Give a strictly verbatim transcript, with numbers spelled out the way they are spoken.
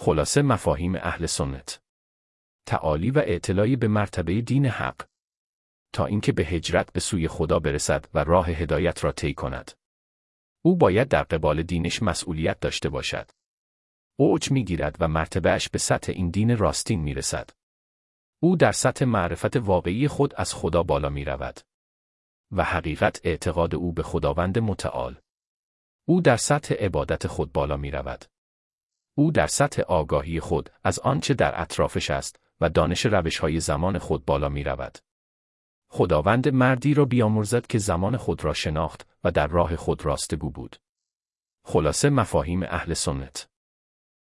خلاصه مفاهیم اهل سنت: تعالی و اعتلای به مرتبه دین حق تا اینکه به هجرت به سوی خدا برسد و راه هدایت را طی کند. او باید در قبال دینش مسئولیت داشته باشد. اوج می‌گیرد و مرتبه‌اش به سطح این دین راستین می‌رسد. او در سطح معرفت واقعی خود از خدا بالا می‌رود و حقیقت اعتقاد او به خداوند متعال. او در سطح عبادت خود بالا می‌رود. او در سطح آگاهی خود از آنچه در اطرافش است و دانش روش‌های زمان خود بالا می‌رود. خداوند مردی را بیامرزد که زمان خود را شناخت و در راه خود راستگو بود. خلاصه مفاهیم اهل سنت: